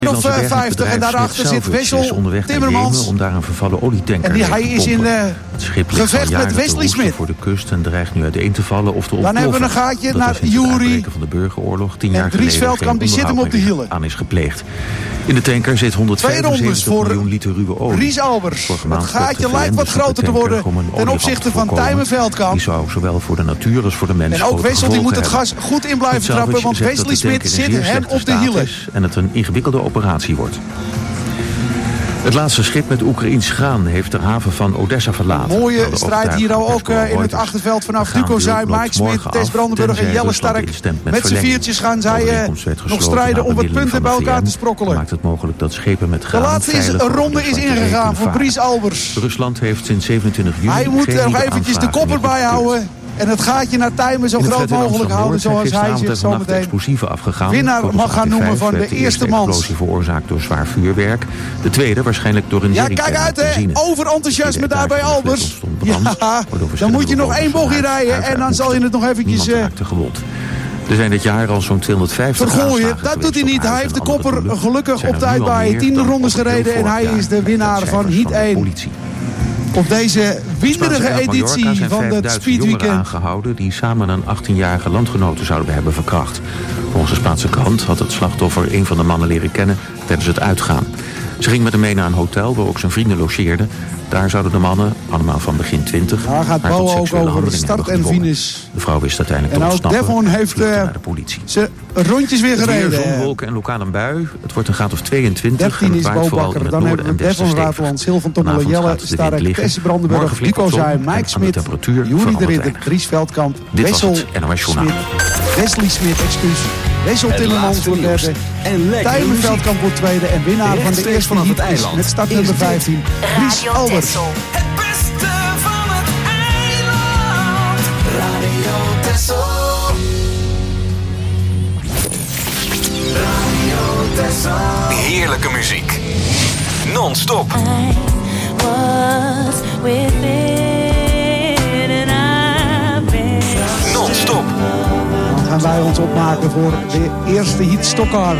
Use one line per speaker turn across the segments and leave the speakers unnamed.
Of 50 en daarachter zit Wessel Timmermans.
Om daar een vervallen olietanker
en hij is in gevecht met Wesley Smit.
Voor de kust en dreigt nu uiteen te vallen of te ontploffen.
Dan hebben we een gaatje naar Jury.
Van de burgeroorlog 10 jaar
en Dries Veldkamp, die zit hem op de hielen.
Aan is gepleegd. In de tanker zit 175 miljoen liter ruwe olie.
Dries Albers. Het gaatje lijkt wat groter te worden ten opzichte van Tijmen Veldkamp.
Die zou zowel voor de natuur als voor de mens.
En ook Wessel die moet het gas goed in blijven trappen, want Wesley Smit zit hem op de hielen.
En het een ingewikkelde operatie wordt. Het laatste schip met Oekraïns graan heeft de haven van Odessa verlaten.
Mooie strijd hier ook in het achterveld vanaf Dukozai, Mike Smit, Tess Brandenburg en Jelle Stark. Met z'n viertjes gaan zij nog strijden om wat punten bij elkaar te sprokkelen.
Maakt het mogelijk dat schepen met graan.
De laatste ronde is ingegaan voor Dries Albers.
Rusland heeft sinds 27 juli.
Hij moet er nog eventjes de kop erbij houden. En het gaatje naar Tijmen zo groot mogelijk houden, zoals hij zich zo meteen winnaar mag gaan noemen van de eerste mans.
De explosie veroorzaakt door zwaar vuurwerk. De tweede waarschijnlijk door een
jerrycan. Ja, kijk uit hè, overenthousiasme daar bij Albers. Ja, dan moet je nog 1 bochtje rijden en dan zal je het nog eventjes...
Er zijn dit jaar al zo'n 250
vergooien, dat doet hij niet. Hij heeft de kopper gelukkig op tijd bij 10 rondes gereden en hij is de winnaar van Heat 1. Op deze winderige editie van het Speedweekend.
Aangehouden die samen een 18-jarige landgenote zouden hebben verkracht. Volgens de Spaanse krant had het slachtoffer een van de mannen leren kennen tijdens het uitgaan. Ze ging met hem mee naar een hotel waar ook zijn vrienden logeerden. Daar zouden de mannen, allemaal van begin 20...
Daar gaat Bo ook over start en finish.
De vrouw wist uiteindelijk te ontsnappen.
En ook Devon heeft
naar de politie.
Ze rondjes weer gereden.
Zon, wolken en lokaal een bui. Het wordt een graad of 22.
13 is Bo Bakker. Dan hebben we Devon Rateland, Silvan Tommelen, Jelle Stark, Tess Brandenburg, Nico Zuij, Mike Smit, Jury de Ridder, Dries Veldkamp, Wessel Smit, Wesley Smit, Wessel Timmermans wordt derde. Tijmen Veldkamp wordt tweede. En winnaar van de eerste vanaf het eiland met startnummer 15, Dries Albers.
Het beste van het eiland. Radio Texel. Radio Texel. Heerlijke muziek. Non-stop.
I was within and I've been
non-stop.
Dan gaan wij ons opmaken voor de eerste Heat Stockcar.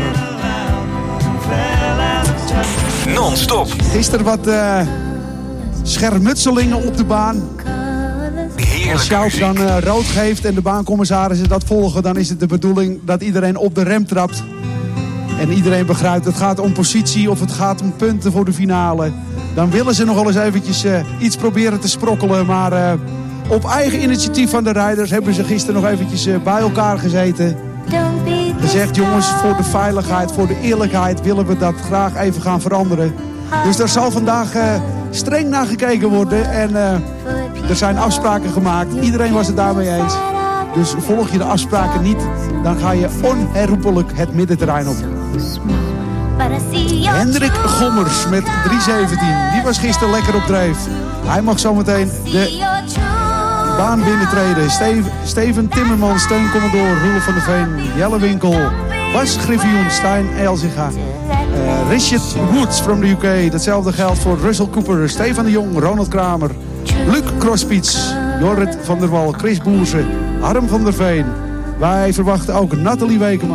Non-stop.
Gisteren wat schermutselingen op de baan. Als Sjout dan rood geeft en de baancommissarissen dat volgen... dan is het de bedoeling dat iedereen op de rem trapt. En iedereen begrijpt, het gaat om positie of het gaat om punten voor de finale. Dan willen ze nog wel eens eventjes iets proberen te sprokkelen. Maar op eigen initiatief van de rijders hebben ze gisteren nog eventjes bij elkaar gezeten. Gezegd, jongens, voor de veiligheid, voor de eerlijkheid willen we dat graag even gaan veranderen. Dus daar zal vandaag streng naar gekeken worden. En er zijn afspraken gemaakt. Iedereen was het daarmee eens. Dus volg je de afspraken niet, dan ga je onherroepelijk het middenterrein op. Hendrik Gommers met 3:17. Die was gisteren lekker op dreef. Hij mag zometeen de baan binnentreden. Steven Timmermans, Steun Commodore, Roelof van der Veen, Jelle Winkel, Bas Griffioen, Stijn Elzinga, Richard Woods from the UK. Datzelfde geldt voor Russell Cooper, Stefan de Jong, Ronald Kramer, Luc Crospits, Jorrit van der Wal, Chris Boerse, Harm van der Veen. Wij verwachten ook Nathalie Wekema.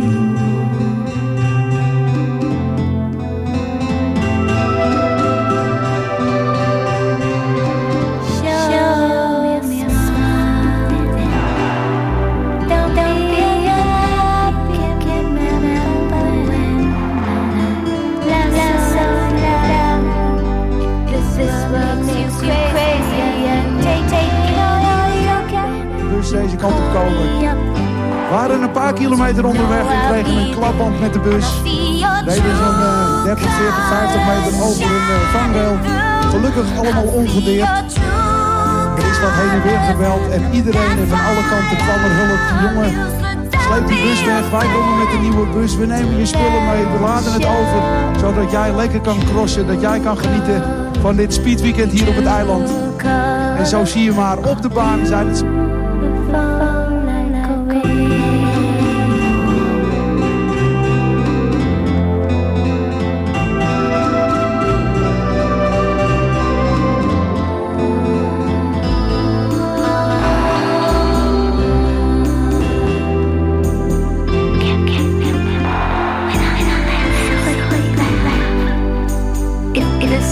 Deze kant op komen. We waren een paar kilometer onderweg en kregen een klapband met de bus. Deden zo'n 30, 40, 50 meter over een vangrail. Gelukkig allemaal ongedeerd. Er is wat heen en weer gebeld en iedereen en van alle kanten kwam er hulp. Jongen, sleep die bus weg, wij komen met de nieuwe bus. We nemen je spullen mee, we laden het over. Zodat jij lekker kan crossen, dat jij kan genieten van dit speedweekend hier op het eiland. En zo zie je maar, op de baan zijn het...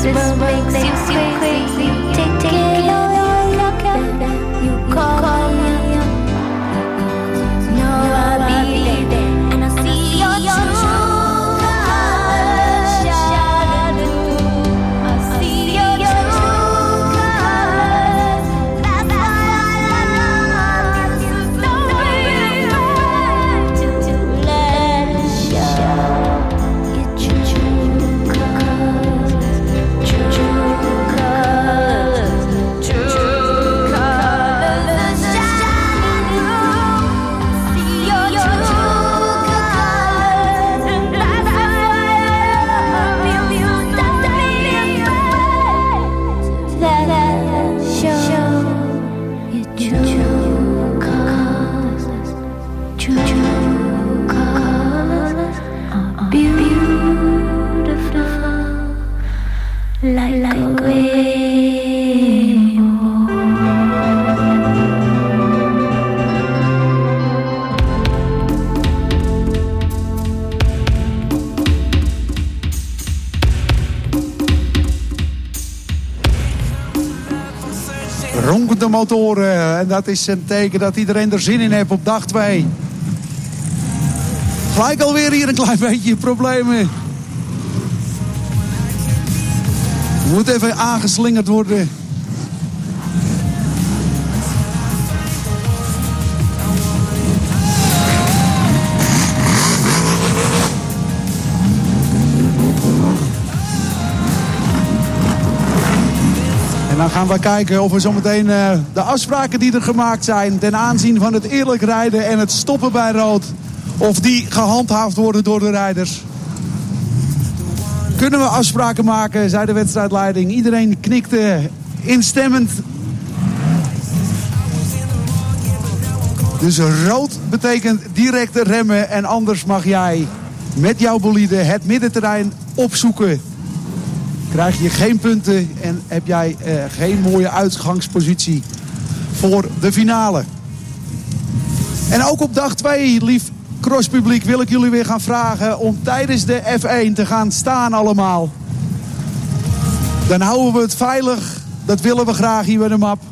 world makes you crazy. Take it all you can. You call me. No, I'll be there, and I see your true colors shine through. I see your true colors. That's why I love you so very much. To let it show. Your true colors, true colors, true colors shine through. See your true colors, and that's why I love you so very much. Let it show. Your true colors, true colors are beautiful, like a rainbow.
Ronkende motoren. En dat is een teken dat iedereen er zin in heeft op dag 2. Gelijk alweer hier een klein beetje problemen. Moet even aangeslingerd worden. En dan gaan we kijken of we zometeen de afspraken die er gemaakt zijn ten aanzien van het eerlijk rijden en het stoppen bij rood, of die gehandhaafd worden door de rijders. Kunnen we afspraken maken, zei de wedstrijdleiding. Iedereen knikte instemmend. Dus rood betekent direct remmen en anders mag jij met jouw bolide het middenterrein opzoeken. Krijg je geen punten en heb jij geen mooie uitgangspositie voor de finale. En ook op dag 2, lief crosspubliek, wil ik jullie weer gaan vragen om tijdens de F1 te gaan staan allemaal. Dan houden we het veilig. Dat willen we graag hier bij de map.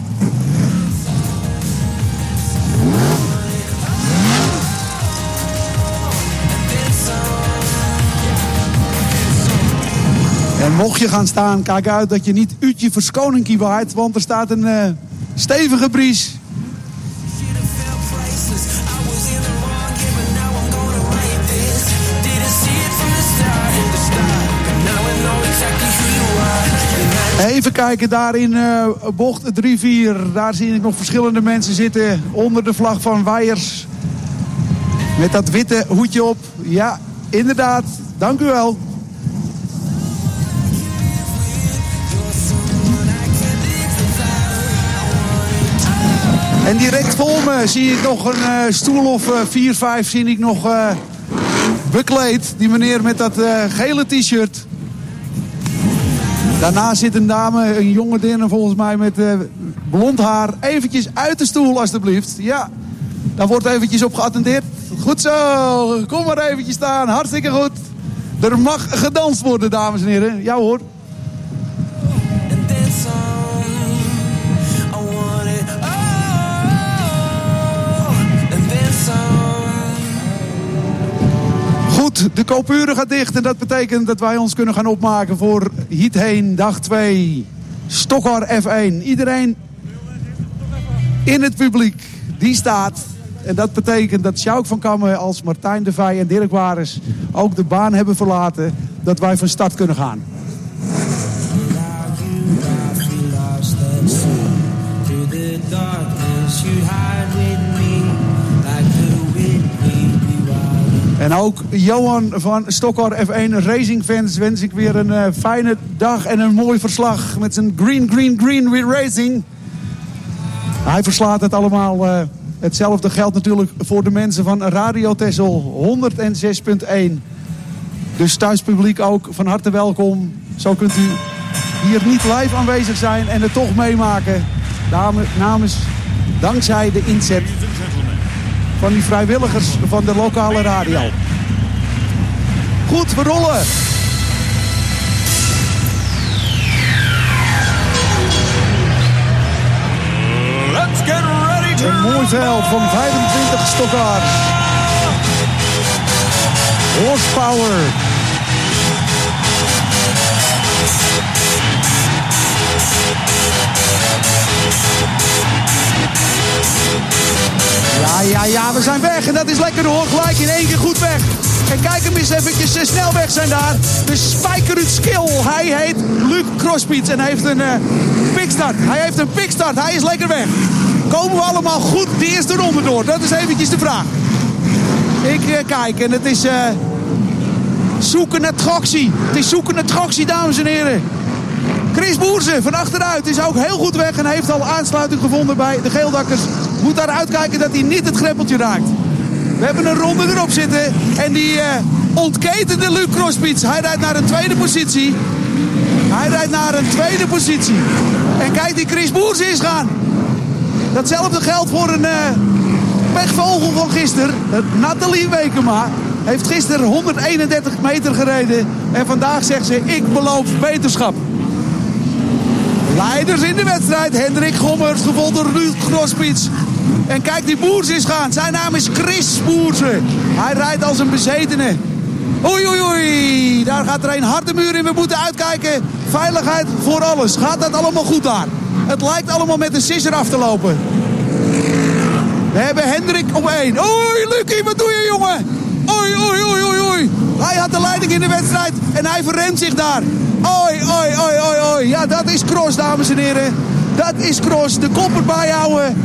En mocht je gaan staan, kijk uit dat je niet uurtje verschoning waait, want er staat een stevige bries. Even kijken, daar in bocht 3-4. Daar zie ik nog verschillende mensen zitten onder de vlag van Wijers. Met dat witte hoedje op. Ja, inderdaad. Dank u wel. En direct voor me zie ik nog een stoel of 4-5 zie ik nog bekleed. Die meneer met dat gele t-shirt. Daarna zit een dame, een jonge dame volgens mij met blond haar. Eventjes uit de stoel alstublieft. Ja, daar wordt eventjes op geattendeerd. Goed zo, kom maar eventjes staan. Hartstikke goed. Er mag gedanst worden, dames en heren. Ja hoor. Goed, de Kopuren gaat dicht en dat betekent dat wij ons kunnen gaan opmaken voor Heat heen, dag 2. Stockar F1. Iedereen in het publiek, die staat. En dat betekent dat Sjouk van Kammen als Martijn de Vij en Dirk Wares ook de baan hebben verlaten. Dat wij van start kunnen gaan. En ook Johan van Stockar F1 Racing Fans wens ik weer een fijne dag en een mooi verslag met zijn green weer racing. Hij verslaat het allemaal. Hetzelfde geldt natuurlijk voor de mensen van Radio Texel 106.1. Dus thuispubliek ook van harte welkom. Zo kunt u hier niet live aanwezig zijn en het toch meemaken. Dankzij de inzet van die vrijwilligers van de lokale radio. Goed, we rollen. Een mooi veld van 25 stokkar. Horsepower. Ja, we zijn weg en dat is lekker hoor. Gelijk in één keer goed weg. En kijk hem eens eventjes snel weg zijn daar. De Spijkerut Skill. Hij heet Luc Crosspiets en heeft een pickstart. Hij is lekker weg. Komen we allemaal goed de eerste ronde door? Dat is eventjes de vraag. Ik kijk en het is zoeken naar tractie. Het is zoeken naar tractie, dames en heren. Chris Boerse van achteruit is ook heel goed weg en heeft al aansluiting gevonden bij de geeldakkers. Moet daar uitkijken dat hij niet het greppeltje raakt. We hebben een ronde erop zitten en die ontketende Luc Crosspiets. Hij rijdt naar een tweede positie. En kijk die Chris Boerse is gaan. Datzelfde geldt voor een pechvogel van gisteren. Nathalie Wekema heeft gisteren 131 meter gereden. En vandaag zegt ze, ik beloof beterschap. Leiders in de wedstrijd. Hendrik Gommers, gevolgd door Luc Crosspiets. En kijk, die Boerse is gaan. Zijn naam is Chris Boerse. Hij rijdt als een bezetene. Oei. Daar gaat er een harde muur in. We moeten uitkijken. Veiligheid voor alles. Gaat dat allemaal goed daar? Het lijkt allemaal met een sisser af te lopen. We hebben Hendrik op 1. Oei, Lucie, wat doe je, jongen? Oei. Hij had de leiding in de wedstrijd en hij verremt zich daar. Oei. Ja, dat is cross, dames en heren. Dat is cross. De kop erbij houden.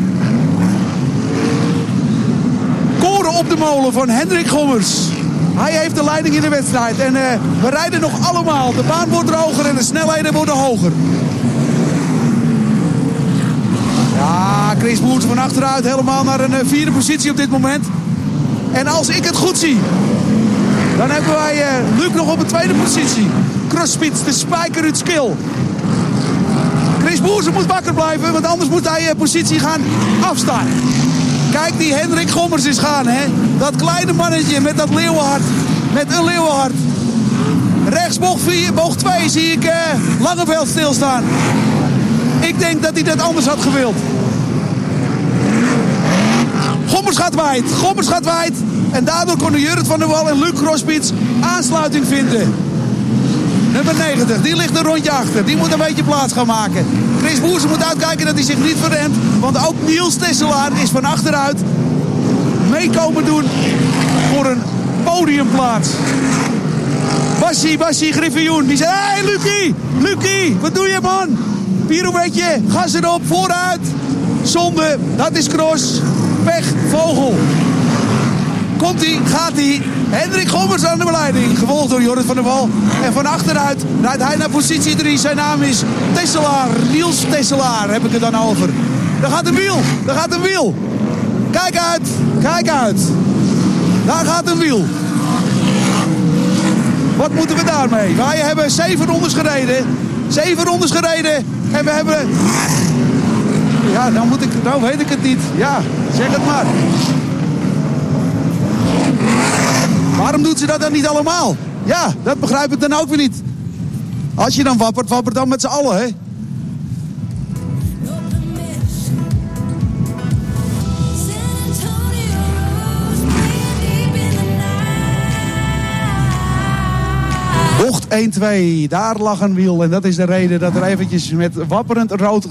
Koren op de molen van Hendrik Gommers. Hij heeft de leiding in de wedstrijd. En we rijden nog allemaal. De baan wordt droger en de snelheden worden hoger. Ja, Chris Boerse van achteruit helemaal naar een vierde positie op dit moment. En als ik het goed zie, dan hebben wij Luc nog op een tweede positie. Crosspiets, de Spijkerut Skill. Chris Boerse moet wakker blijven, want anders moet hij positie gaan afstaan. Kijk, die Hendrik Gommers is gaan, hè. Dat kleine mannetje met dat leeuwenhart. Met een leeuwenhart. Rechts bocht 2 zie ik Langeveld stilstaan. Ik denk dat hij dat anders had gewild. Gommers gaat wijd. En daardoor konden Jurrit van der Wal en Luc Crosspiets aansluiting vinden. Nummer 90, die ligt een rondje achter. Die moet een beetje plaats gaan maken. Chris Boerse moet uitkijken dat hij zich niet verremt. Want ook Niels Tesselaar is van achteruit meekomen doen voor een podiumplaats. Bassie Griffioen, die zei, hey Lucie, wat doe je man? Pirouetje, gas erop, vooruit. Zonde, dat is cross. Pech, vogel. Komt-ie, gaat-ie. Hendrik Gommers aan de leiding. Gevolgd door Jorrit van der Wal. En van achteruit rijdt hij naar positie 3. Zijn naam is Tesselaar. Niels Tesselaar heb ik het dan over. Daar gaat een wiel. Kijk uit. Daar gaat een wiel. Wat moeten we daarmee? Wij hebben 7 rondes gereden. En we hebben... Ja, nou weet ik het niet. Ja, zeg het maar. Waarom doet ze dat dan niet allemaal? Ja, dat begrijp ik dan ook weer niet. Als je dan wappert dan met z'n allen, hè? Bocht 1-2, daar lag een wiel. En dat is de reden dat er eventjes met wapperend rood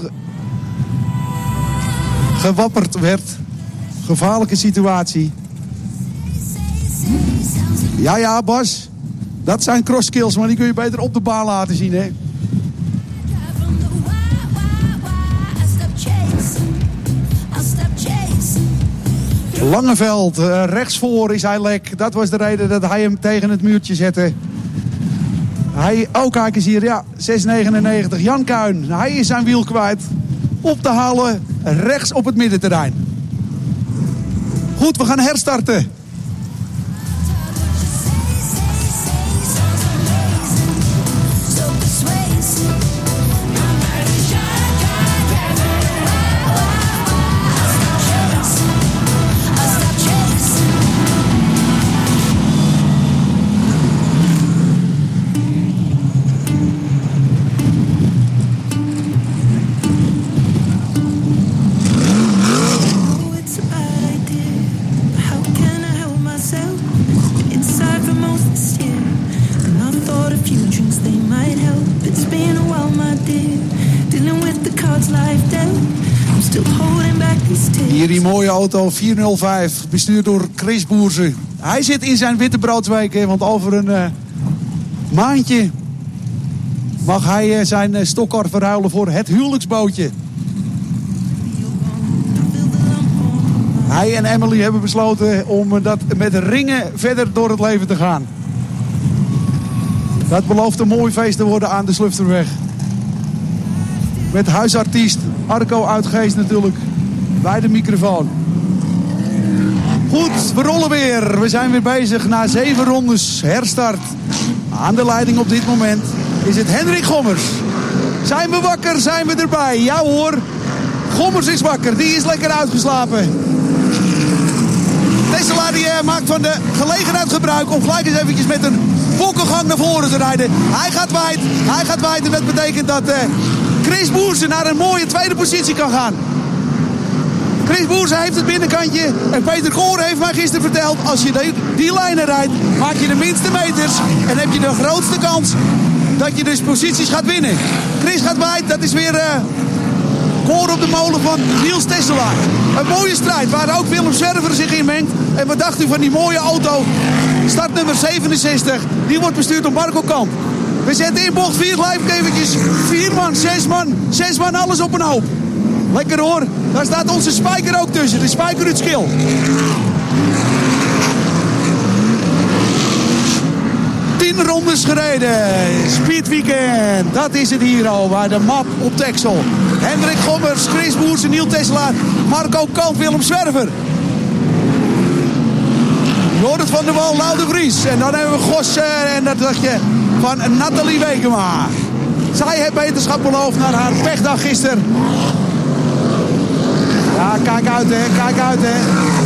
gewapperd werd. Gevaarlijke situatie. Ja, Bas. Dat zijn crosskills, maar die kun je beter op de baan laten zien, hè. Langeveld, rechtsvoor is hij lek. Dat was de reden dat hij hem tegen het muurtje zette. Kijk eens hier, ja, 6,99. Jan Kuin, hij is zijn wiel kwijt. Op te halen, rechts op het middenterrein. Goed, we gaan herstarten.
drinks they might help. It's been a while, my dear, dealing with the cards life dealt. I'm still holding back these tears.
Hier die mooie auto 405, bestuurd door Chris Boerse. Hij zit in zijn wittebroodsweek, want over een maandje mag hij zijn stokkar verruilen voor het huwelijksbootje. Hij en Emily hebben besloten om dat met ringen verder door het leven te gaan. Dat belooft een mooi feest te worden aan de Slufterweg. Met huisartiest Arco Uitgeest natuurlijk bij de microfoon. Goed, we rollen weer. We zijn weer bezig na 7 rondes. Herstart. Aan de leiding op dit moment is het Hendrik Gommers. Zijn we wakker? Zijn we erbij? Ja hoor. Gommers is wakker. Die is lekker uitgeslapen. Tesselaar die maakt van de gelegenheid gebruik om gelijk eens eventjes met een bokkengang naar voren te rijden. Hij gaat wijd en dat betekent dat Chris Boerse naar een mooie tweede positie kan gaan. Chris Boerse heeft het binnenkantje en Peter Koren heeft mij gisteren verteld, als je die lijnen rijdt, maak je de minste meters en heb je de grootste kans dat je dus posities gaat winnen. Chris gaat wijd, dat is weer koren op de molen van Niels Tesselaar. Een mooie strijd waar ook Willem Zwerver zich in mengt. En wat dacht u van die mooie auto? Startnummer 67, die wordt bestuurd door Marco Kamp. We zetten in bocht 4 gelijk eventjes 4 man, 6 man, alles op een hoop. Lekker hoor, daar staat onze Spijker ook tussen, de Spijker uit Schil. Rondes gereden. Speed Weekend. Dat is het hier al. Bij de map op Texel. Hendrik Gommers, Chris Boerse, Niels Tesselaar, Marco Kamp, Willem Zwerver. Jorrit van der Wal, Lau de Vries. En dan hebben we Gos en dat dachtje van Nathalie Wekema. Zij heeft beterschap beloofd naar haar pechdag gisteren. Ja, kijk uit hè.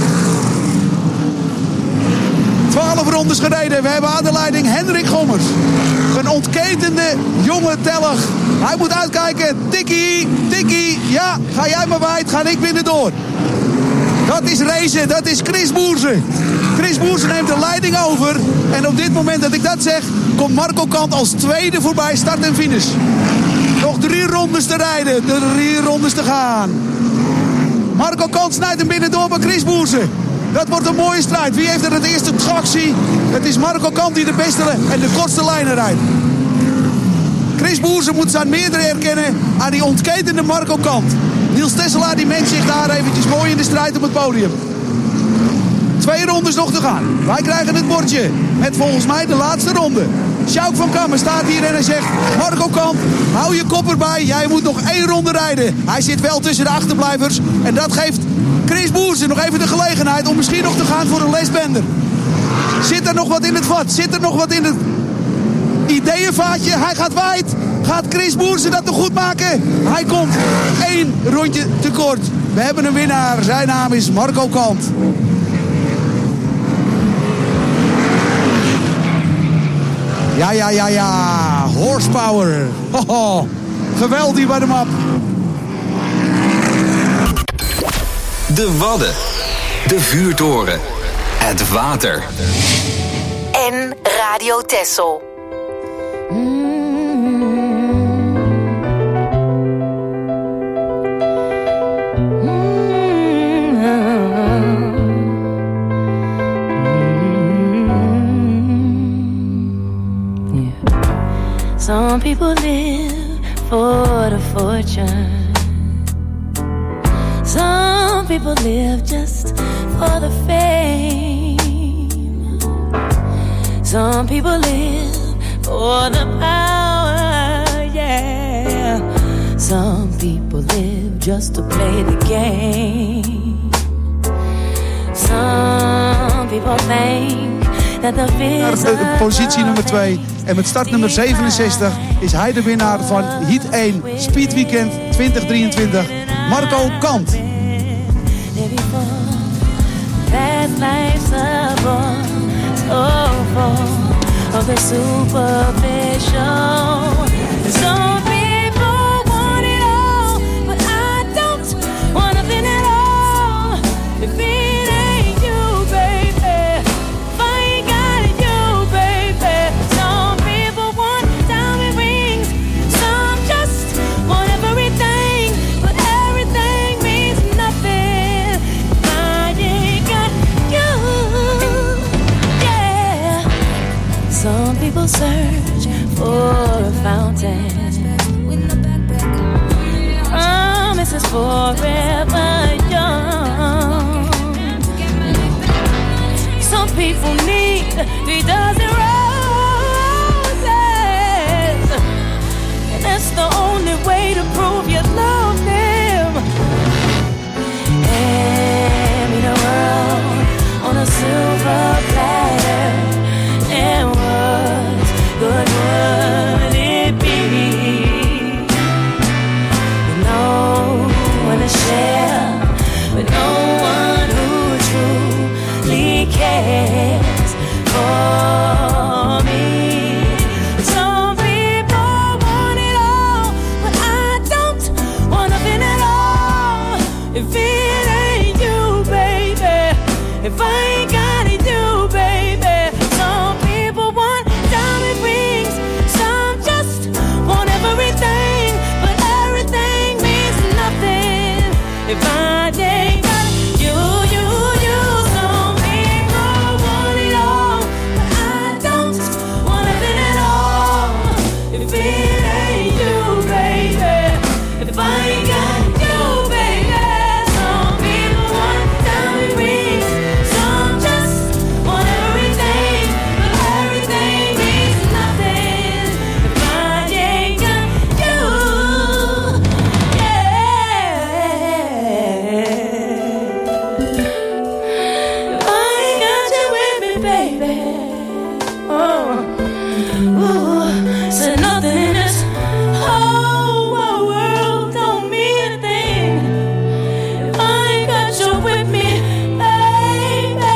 12 rondes gereden. We hebben aan de leiding Hendrik Gommers. Een ontketende jonge tellig. Hij moet uitkijken. Tikkie. Ja, ga jij maar wijd. Ga ik binnendoor. Dat is racen. Dat is Chris Boerse. Chris Boerse neemt de leiding over. En op dit moment dat ik dat zeg, komt Marco Kant als tweede voorbij. Start en finish. Nog 3 rondes te rijden. 3 rondes te gaan. Marco Kant snijdt hem binnendoor bij Chris Boerse. Dat wordt een mooie strijd. Wie heeft er het eerste tractie? Het is Marco Kant die de beste en de kortste lijnen rijdt. Chris Boerse moet zijn meerdere herkennen aan die ontketende Marco Kant. Niels Tesselaar die mengt zich daar eventjes mooi in de strijd op het podium. 2 rondes nog te gaan. Wij krijgen het bordje met volgens mij de laatste ronde. Sjouk van Kammen staat hier en hij zegt: Marco Kamp, hou je kop erbij. Jij moet nog 1 ronde rijden. Hij zit wel tussen de achterblijvers. En dat geeft Chris Boerse nog even de gelegenheid om misschien nog te gaan voor een lesbender. Zit er nog wat in het vat? Zit er nog wat in het ideeënvaatje? Hij gaat wijd. Gaat Chris Boerse dat nog goed maken? Hij komt 1 rondje tekort. We hebben een winnaar. Zijn naam is Marco Kamp. Ja. Horsepower. Hoho. Geweldig bij de map.
De Wadden. De vuurtoren. Het water.
En Radio Texel.
Some people live for the fortune. Some people live just for the fame. Some people live for the power, yeah. Some people live just to play the game. Some people think that the fears are
positie nummer 2. En met startnummer 67 is hij de winnaar van Heat 1 Speed Weekend 2023. Marco Kant.
Of the superficial. Some people want it all, but I don't want nothing at all. If it ain't you, baby, if I ain't got you, baby. Some people want search for a fountain. Promise is forever young. Some people need 3,000 roses, and that's the only way to prove you love them. And in a world on a silver platter, and what good would it be? With no one to share, with no one who truly cares for me. Some people want it all, but I don't want nothing at all. If it ain't you, baby, if I ain't got it, you, baby. Some people want diamond rings, some just want everything, but everything means nothing if I ain't got you, you, you. Some people want it all, but I don't want nothing at all. If it ain't you, baby, if I ain't got you, baby. Some people want diamond rings, some just want everything, but everything means nothing if I ain't got you. If I ain't got you with me, baby. So nothing in this whole world don't mean a thing if I ain't got you with me, baby.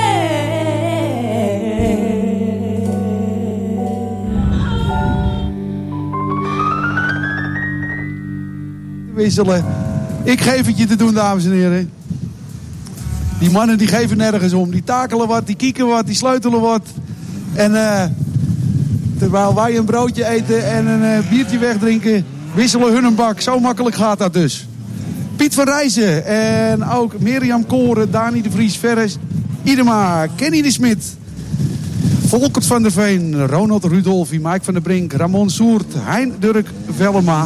Wisselen. Ik geef het je te doen, dames en heren. Die mannen die geven nergens om. Die takelen wat, die kieken wat, die sleutelen wat. En terwijl wij een broodje eten en een biertje wegdrinken, wisselen hun een bak. Zo makkelijk gaat dat dus. Piet van Rijzen en ook Mirjam Koren, Dani de Vries, Ferres, Idema, Kenny de Smit, Volkert van der Veen, Ronald Rudolfi, Mike van der Brink, Ramon Soert, Hein Dirk Vellema.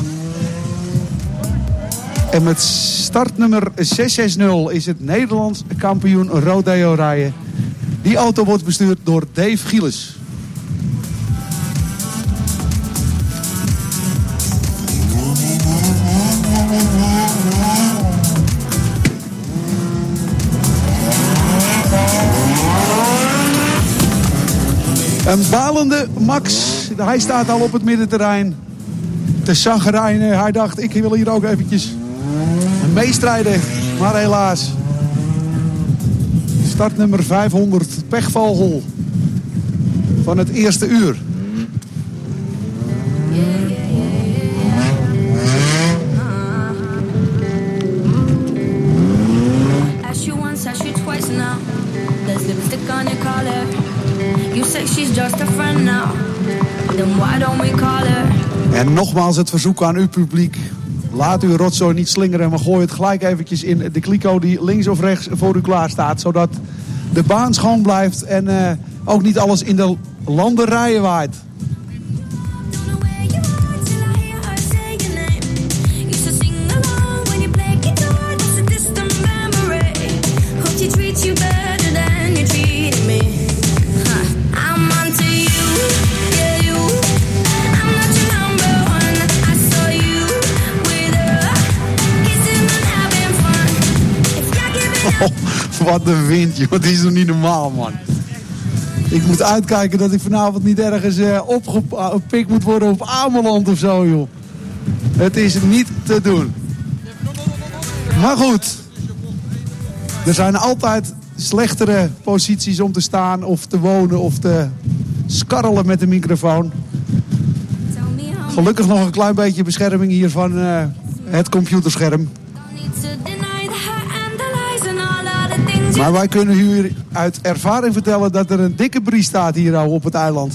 En met startnummer 660 is het Nederlands kampioen rodeo rijden. Die auto wordt bestuurd door Dave Gielis. Een balende Max, hij staat al op het middenterrein te chagrijnen. Hij dacht, ik wil hier ook eventjes meestrijden, maar helaas. Startnummer 500, Pechvogel van het eerste uur.
Ask you once, ask you twice now. There's lipstick on your collar. You say she's just a friend now. Then why don't we call her?
En nogmaals het verzoek aan uw publiek. Laat uw rotzooi niet slingeren, maar gooi het gelijk eventjes in de kliko die links of rechts voor u klaar staat. Zodat de baan schoon blijft en ook niet alles in de landerijen waait. Wat een wind, joh. Dat is nog niet normaal, man. Ik moet uitkijken dat ik vanavond niet ergens opgepikt moet worden op Ameland of zo, joh. Het is niet te doen. Maar goed. Er zijn altijd slechtere posities om te staan of te wonen of te skarrelen met de microfoon. Gelukkig nog een klein beetje bescherming hier van het computerscherm. Maar wij kunnen u uit ervaring vertellen dat er een dikke brie staat hier op het eiland.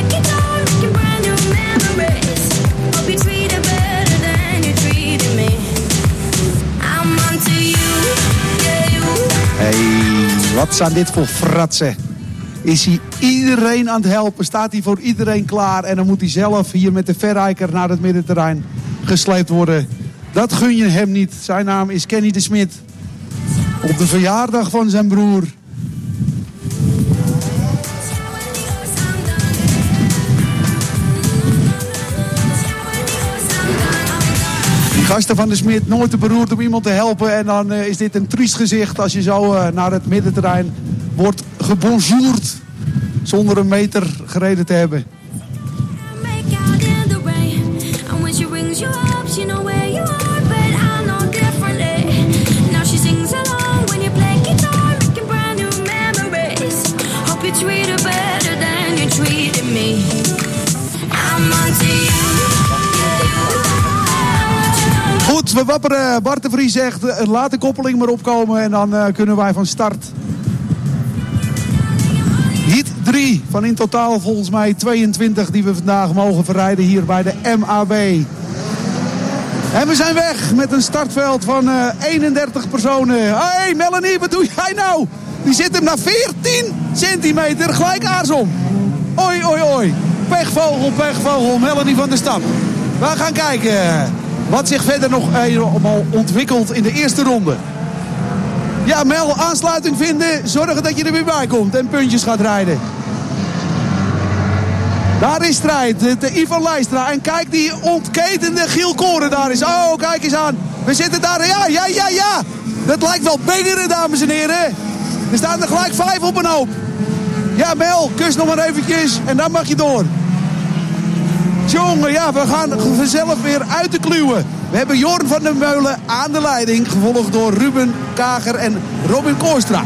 Hope you treat her better than you treated me.
Wat zijn dit voor fratsen? Is hij iedereen aan het helpen? Staat hij voor iedereen klaar? En dan moet hij zelf hier met de verrijker naar het middenterrein gesleept worden. Dat gun je hem niet. Zijn naam is Kenny de Smit. Op de verjaardag van zijn broer. Die gasten van de Smit nooit te beroerd om iemand te helpen. En dan is dit een triest gezicht als je zo naar het middenterrein wordt gebonjourd. Zonder een meter gereden te hebben. Goed, we wapperen. Bart de Vries zegt, laat de koppeling maar opkomen en dan kunnen wij van start. Hit 3 van in totaal volgens mij 22 die we vandaag mogen verrijden hier bij de MAB. En we zijn weg met een startveld van 31 personen. Hey Melanie, wat doe jij nou? Die zit hem naar 14 centimeter gelijk aarsom. Oi, oi, oi. Pechvogel, pechvogel. Melanie van der Stap. We gaan kijken wat zich verder nog allemaal ontwikkelt in de eerste ronde. Ja, Mel, aansluiting vinden. Zorgen dat je er weer bij komt en puntjes gaat rijden. Daar is strijd. De Ivan Leistra. En kijk die ontketende Giel Koren daar is. Oh, kijk eens aan. We zitten daar. Ja. Dat lijkt wel bengeren, dames en heren. Er staan er gelijk 5 op een hoop. Ja, Mel, kus nog maar eventjes. En dan mag je door. Jongen, ja, we gaan vanzelf weer uit de kluwen. We hebben Jorn van der Meulen aan de leiding. Gevolgd door Ruben Kager en Robin Kooistra.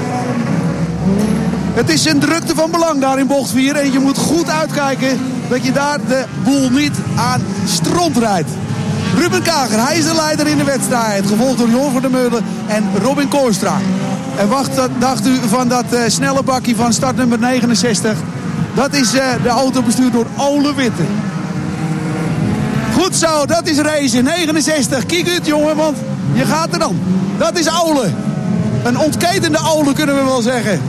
Het is een drukte van belang daar in bocht 4. En je moet goed uitkijken dat je daar de boel niet aan stront rijdt. Ruben Kager, hij is de leider in de wedstrijd. Gevolgd door Jorn van der Meulen en Robin Kooistra. En dacht u van dat snelle bakkie van startnummer 69. Dat is de auto bestuurd door Ole Witte. Goed zo, dat is race 69. Kijk uit jongen, want je gaat er dan. Dat is Ole. Een ontketende Ole kunnen we wel zeggen.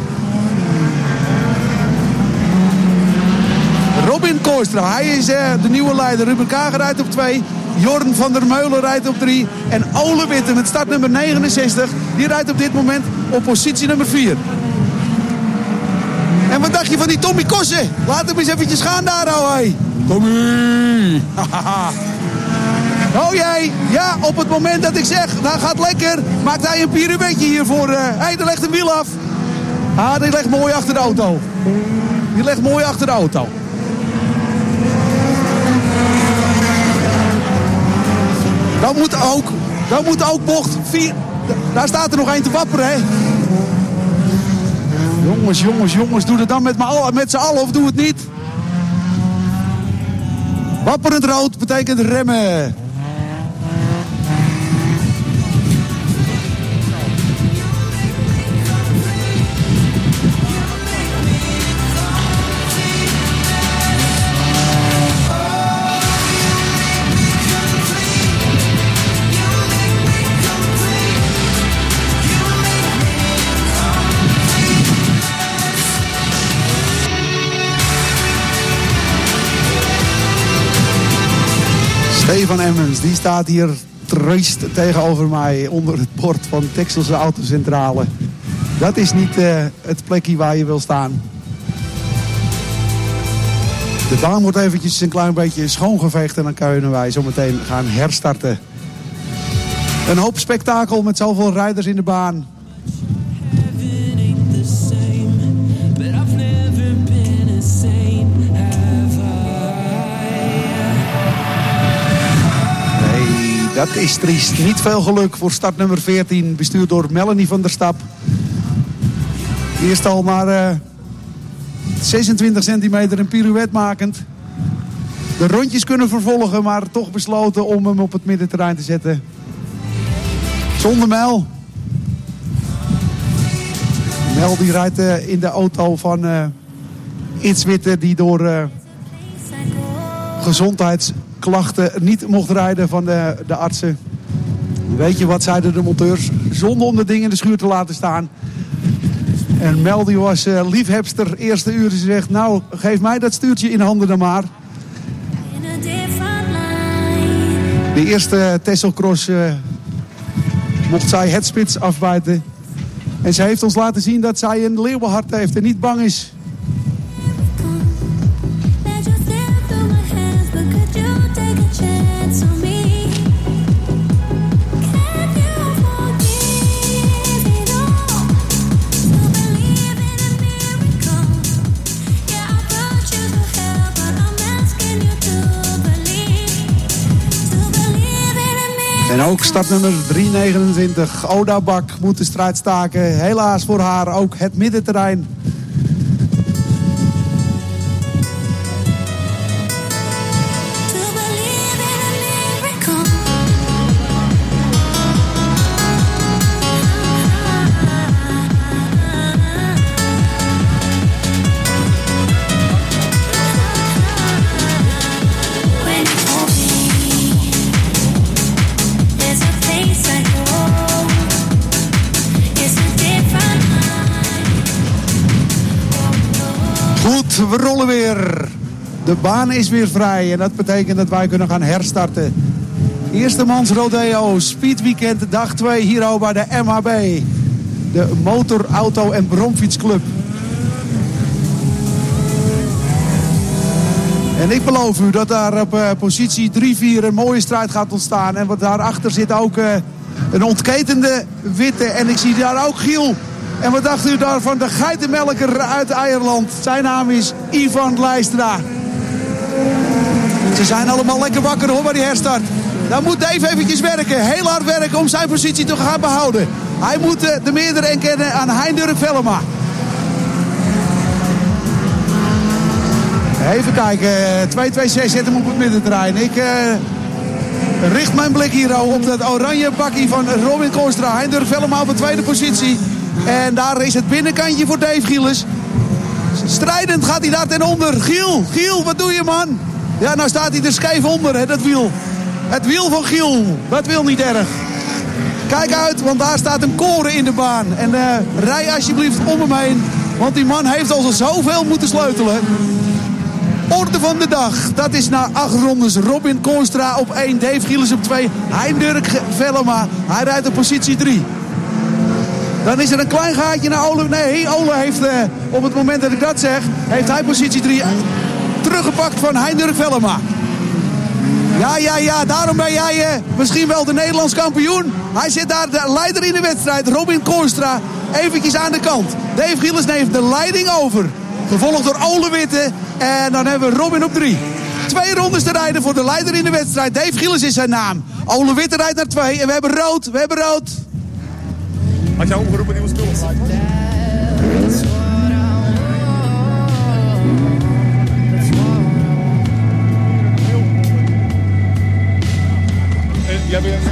Robin Kooistra, hij is de nieuwe leider. Ruben Kager rijdt op 2. Jorn van der Meulen rijdt op 3. En Ole Witte met startnummer 69. Die rijdt op dit moment op positie nummer 4. En wat dacht je van die Tommy Kossen? Laat hem eens eventjes gaan daar, oh hey. Tommy! Oh jee, ja, op het moment dat ik zeg, dat gaat lekker, maakt hij een pirouetje hiervoor. Hey, daar legt een wiel af. Ah, die legt mooi achter de auto. Die legt mooi achter de auto. Dan moet ook bocht 4. Daar staat er nog één te wapperen, hè. Jongens, doe het dan met z'n allen of doe het niet. Wapperend rood betekent remmen. Stefan Emmens, die staat hier triest tegenover mij onder het bord van Texelse Autocentrale. Dat is niet het plekje waar je wil staan. De baan wordt eventjes een klein beetje schoongeveegd en dan kunnen wij zo meteen gaan herstarten. Een hoop spektakel met zoveel rijders in de baan. Dat is triest. Niet veel geluk voor startnummer 14. Bestuurd door Melanie van der Stap. Eerst al maar 26 centimeter een pirouette makend. De rondjes kunnen vervolgen, maar toch besloten om hem op het middenterrein te zetten. Zonder Mel. Mel die rijdt in de auto van Iets Witte, die door gezondheidsklachten niet mocht rijden van de artsen. Weet je wat zeiden de monteurs? Zonder om de dingen in de schuur te laten staan. En Mel die was liefhebster eerste uur. Ze zegt, nou, geef mij dat stuurtje in handen dan maar. De eerste Tesselcross mocht zij het spits afbijten. En ze heeft ons laten zien dat zij een leeuwenhart heeft en niet bang is. En ook startnummer 329, Oda Bak, moet de strijd staken. Helaas voor haar ook het middenterrein. Goed, we rollen weer. De baan is weer vrij en dat betekent dat wij kunnen gaan herstarten. Eerstemans Rodeo, Speed Weekend, dag 2 hier bij de MHB. De Motor, Auto en Bromfietsclub. En ik beloof u dat daar op positie 3-4 een mooie strijd gaat ontstaan. En wat daarachter zit ook een ontketende witte. En ik zie daar ook Giel. En wat dacht u daarvan? De geitenmelker uit Eierland. Zijn naam is Ivan Leistra. Ze zijn allemaal lekker wakker hoor bij die herstart. Dan moet Dave eventjes werken. Heel hard werken om zijn positie te gaan behouden. Hij moet de meerdere erkennen aan Hein-Dirk Vellema. Even kijken. 2-2-6 zet hem op het middenterrein. Ik richt mijn blik hier op dat oranje bakkie van Robin Koostra. Hein-Dirk Vellema op de tweede positie. En daar is het binnenkantje voor Dave Gielis. Strijdend gaat hij daar ten onder. Giel, wat doe je man? Ja, nou staat hij er scheef onder, hè, dat wiel. Het wiel van Giel, dat wil niet erg. Kijk uit, want daar staat een koren in de baan. En rij alsjeblieft om hem heen. Want die man heeft al zoveel moeten sleutelen. Orde van de dag, dat is na 8 rondes. Robin Koostra op 1, Dave Gielis op 2. Hein-Dirk Vellema, hij rijdt op positie 3. Dan is er een klein gaatje naar Ole. Nee, Ole heeft op het moment dat ik dat zeg, heeft hij positie 3 teruggepakt van Hein-Dirk Vellema. Ja, daarom ben jij misschien wel de Nederlands kampioen. Hij zit daar de leider in de wedstrijd, Robin Koostra, eventjes aan de kant. Dave Gielis neemt de leiding over. Gevolgd door Ole Witte. En dan hebben we Robin op 3. 2 rondes te rijden voor de leider in de wedstrijd. Dave Gielis is zijn naam. Ole Witte rijdt naar 2 en we hebben rood.
Had jij omgeroepen die was stil? Jij bent...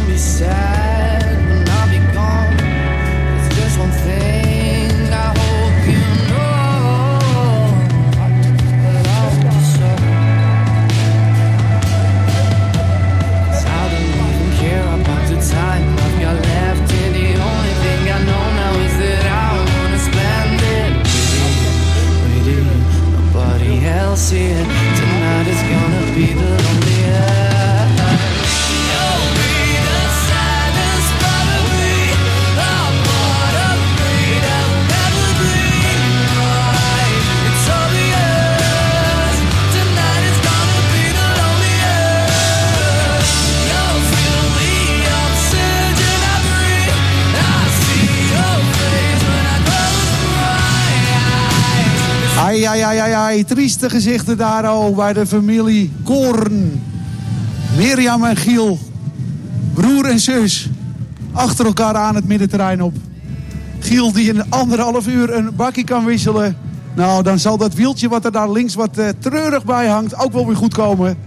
See it tonight is gonna be the loneliest. You'll be the saddest part of me. I'm not afraid I'll never be right. It's obvious tonight is gonna be the loneliest. You'll feel the oxygen I breathe. I see your face when I close my eyes.
Ai, trieste gezichten daar al bij de familie Koorn. Mirjam en Giel, broer en zus, achter elkaar aan het middenterrein op. Giel die in 1,5 uur een bakkie kan wisselen. Nou, dan zal dat wieltje wat er daar links wat treurig bij hangt ook wel weer goed komen.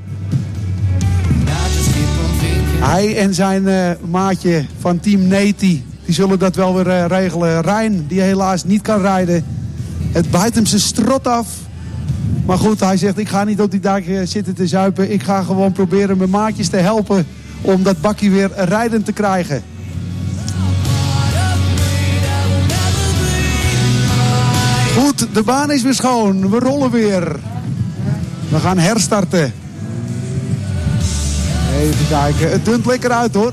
Hij en zijn maatje van team Neti, die zullen dat wel weer regelen. Rijn, die helaas niet kan rijden. Het bijt hem zijn strot af. Maar goed, hij zegt, ik ga niet op die dak zitten te zuipen. Ik ga gewoon proberen mijn maatjes te helpen om dat bakkie weer rijdend te krijgen. Goed, de baan is weer schoon. We rollen weer. We gaan herstarten. Even kijken. Het dunt lekker uit hoor.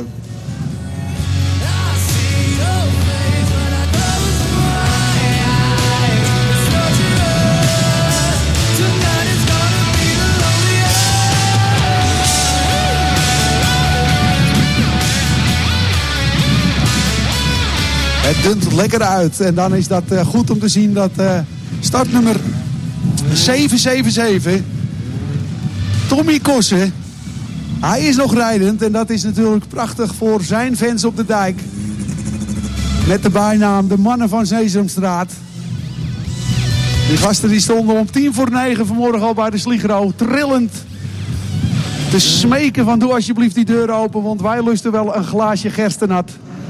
Het dunt lekker uit. En dan is dat goed om te zien dat startnummer 777... Tommy Kossen. Hij is nog rijdend. En dat is natuurlijk prachtig voor zijn fans op de dijk. Met de bijnaam de Mannen van Sesamstraat. Die gasten die stonden om 9:10 vanmorgen al bij de Sligro. Trillend te smeken van doe alsjeblieft die deur open. Want wij lusten wel een glaasje gerstenat.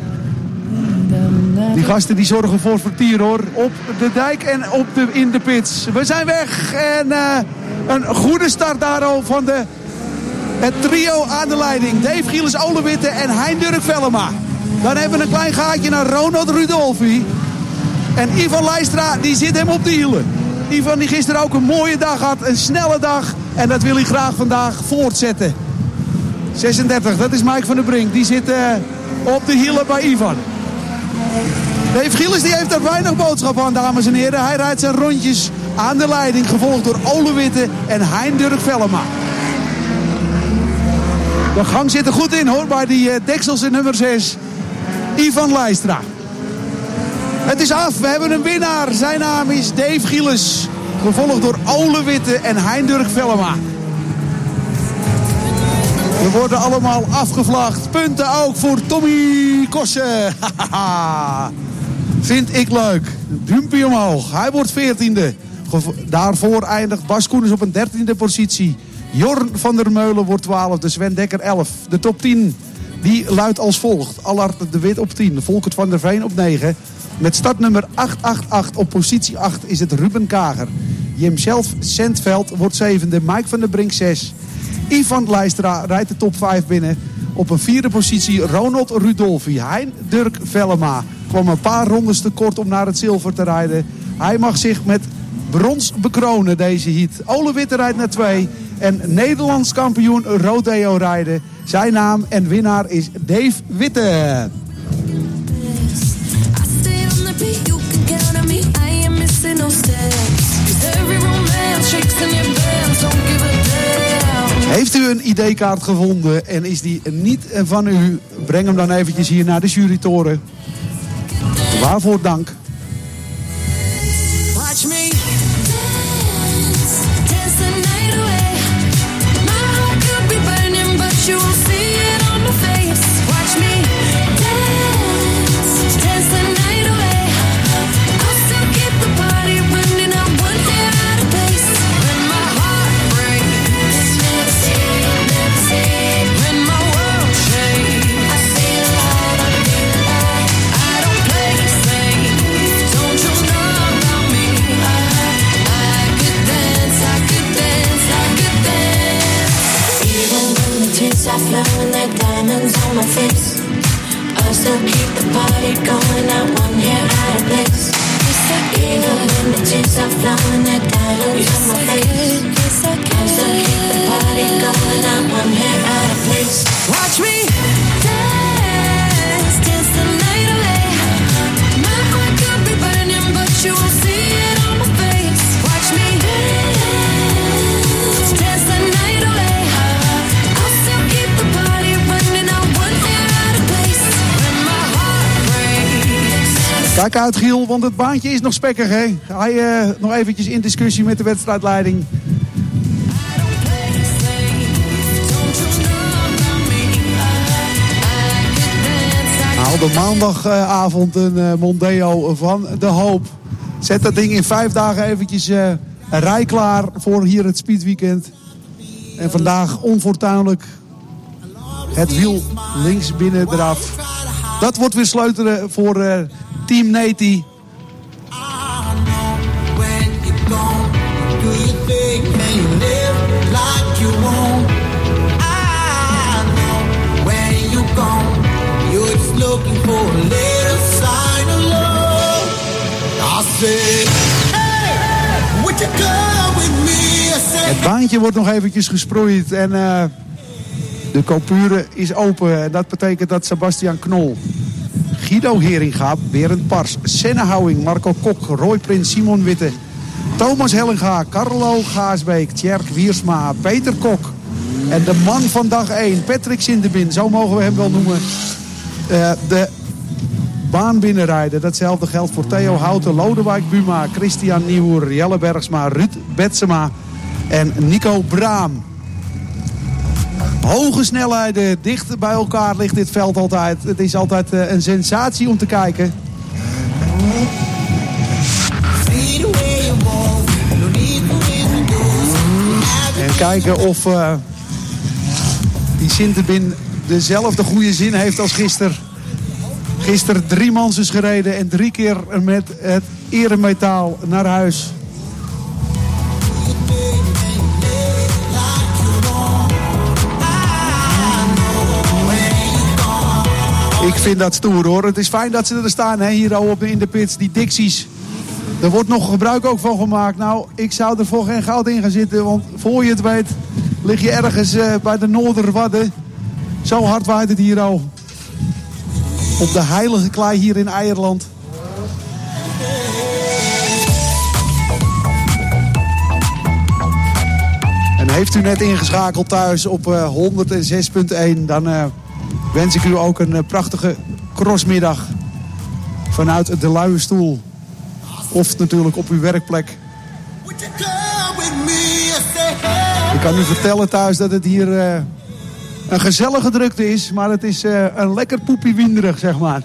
Die gasten die zorgen voor vertier hoor. Op de dijk en in de pits. We zijn weg. En een goede start daar al van het trio aan de leiding. Dave Gielis, Ole Witte en Hein-Dirk Vellema. Dan hebben we een klein gaatje naar Ronald Rudolfi. En Ivan Leistra die zit hem op de hielen. Ivan die gisteren ook een mooie dag had. Een snelle dag. En dat wil hij graag vandaag voortzetten. 36, dat is Mike van der Brink. Die zit op de hielen bij Ivan. Dave Gielis die heeft er weinig boodschap aan, dames en heren. Hij rijdt zijn rondjes aan de leiding, gevolgd door Ole Witte en Hein-Dirk Vellema. De gang zit er goed in hoor, bij die deksels in nummer 6. Ivan Leistra. Het is af, we hebben een winnaar. Zijn naam is Dave Gielis. Gevolgd door Ole Witte en Hein-Dirk Vellema. We worden allemaal afgevlagd. Punten ook voor Tommy Kossen. Vind ik leuk. Duimpje omhoog. Hij wordt 14e. Daarvoor eindigt Bas Koenens op een 13e positie. Jorn van der Meulen wordt 12e. Sven Dekker 11. De top 10 die luidt als volgt. Allard de Wit op 10. Volkert van der Veen op 9. Met startnummer 888 op positie 8 is het Ruben Kager. Jim Sentveld wordt 7e. Mike van der Brink 6. Ivan Leistra rijdt de top 5 binnen. Op een 4e positie Ronald Rudolfi. Hein-Dirk Vellema kwam een paar rondes te kort om naar het zilver te rijden. Hij mag zich met brons bekronen deze heat. Ole Witte rijdt naar 2. En Nederlands kampioen rodeo rijden. Zijn naam en winnaar is Dave Witte. Heeft u een ID-kaart gevonden en is die niet van u? Breng hem dan eventjes hier naar de jurytoren. Waarvoor dank. Watch me. Dance the night away. My heart could be burning, but you won't see it on my face. Watch me dance the night away. I'll still keep the party running. I won't get out of place. When my heart breaks, never see, when my world shakes, I see the light, I feel the light. I don't play safe, don't you know about me? I could dance, I could dance, I could dance. Even when the tears are flowing like diamonds on my face, I still keep the party going, I won't get out of place. Even when the tears are flowing like diamonds on my face, I still keep the party going, I won't get out of place. Watch me dance, dance the night away. My heart could be burning, but you won't see it on my face. Watch me dance, dance the night away. I'll still keep the party running, I won't get out of place. When my heart breaks. Kijk uit Giel, want het baantje is nog spekkig hè. Hij nog eventjes in discussie met de wedstrijdleiding. Nou, de maandagavond een Mondeo van de Hoop. Zet dat ding in 5 dagen eventjes rijklaar voor hier het speedweekend. En vandaag onfortuinlijk het wiel links binnen eraf. Dat wordt weer sleutelen voor Team Neti.
Looking for a little sign of love. I said
Het baantje wordt nog eventjes gesproeid en de coupure is open. En dat betekent dat Sebastian Knol, Guido Heringa, Berend Pars, Senne Houwing, Marco Kok, Roy Prins, Simon Witte, Thomas Hellinga, Carlo Gaasbeek, Tjerk Wiersma, Peter Kok. En de man van dag 1, Patrick Sinderbin, zo mogen we hem wel noemen. De baan binnenrijden. Datzelfde geldt voor Theo Houten, Lodewijk Buma, Christian Nieuwer, Jelle Bergsma, Ruud Betsema en Nico Braam. Hoge snelheden, dicht bij elkaar ligt dit veld altijd. Het is altijd een sensatie om te kijken. En kijken of die Sinterbin dezelfde goede zin heeft als gisteren. Gisteren 3 manses gereden en 3 keer met het eremetaal naar huis. Ik vind dat stoer hoor. Het is fijn dat ze er staan hè, hier al in de pits, die Dixies. Er wordt nog gebruik ook van gemaakt. Nou, ik zou er voor geen goud in gaan zitten. Want voor je het weet lig je ergens bij de Noorderwadden. Zo hard waait het hier al. Op de heilige klei hier in Eierland. En heeft u net ingeschakeld thuis op 106.1... dan wens ik u ook een prachtige crossmiddag vanuit de luie stoel. Of natuurlijk op uw werkplek. Ik kan u vertellen thuis dat het hier een gezellige drukte is. Maar het is een lekker poepiewinderig, zeg maar.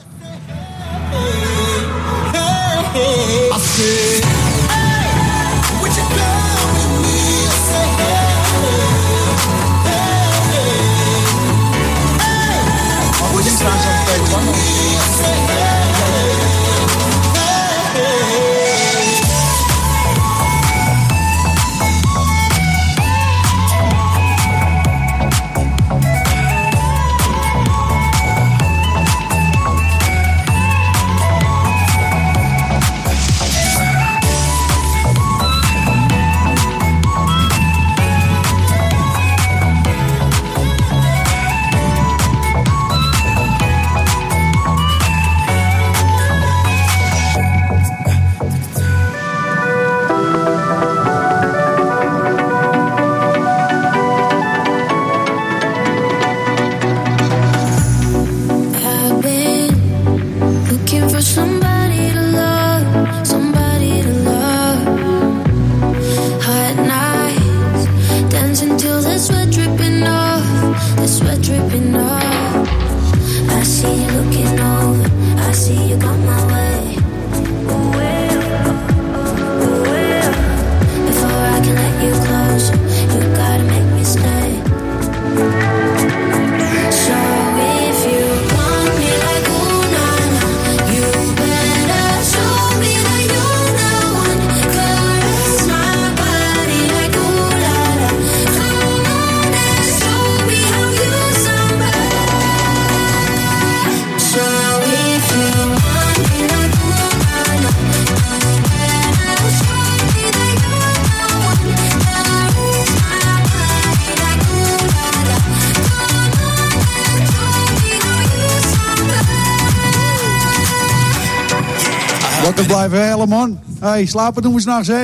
Wakker blijven, hè, man. Hey, slapen doen we 's nachts, hè?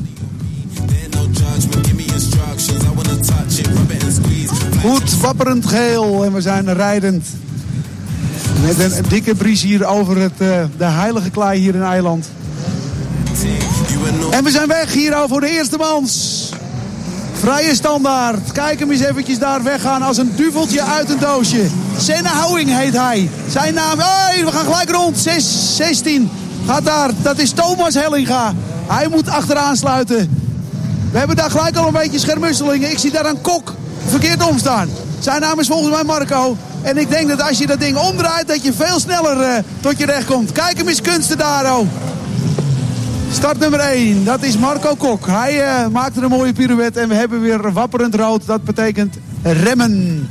Goed, wapperend geel. En we zijn rijdend. Met een dikke bries hier over de heilige klei hier in Eiland. En we zijn weg hier al voor de eerste mans. Vrije standaard. Kijk hem eens eventjes daar weggaan als een duveltje uit een doosje. Senne Houwing heet hij. Zijn naam... Hey, we gaan gelijk rond. 6-16. Gaat daar. Dat is Thomas Hellinga. Hij moet achteraan sluiten. We hebben daar gelijk al een beetje schermutselingen. Ik zie daar een Kok verkeerd omstaan. Zijn naam is volgens mij Marco. En ik denk dat als je dat ding omdraait, dat je veel sneller tot je recht komt. Kijk hem eens kunsten daar, oh. Start nummer 1, dat is Marco Kok. Hij maakt er een mooie pirouette en we hebben weer wapperend rood. Dat betekent remmen.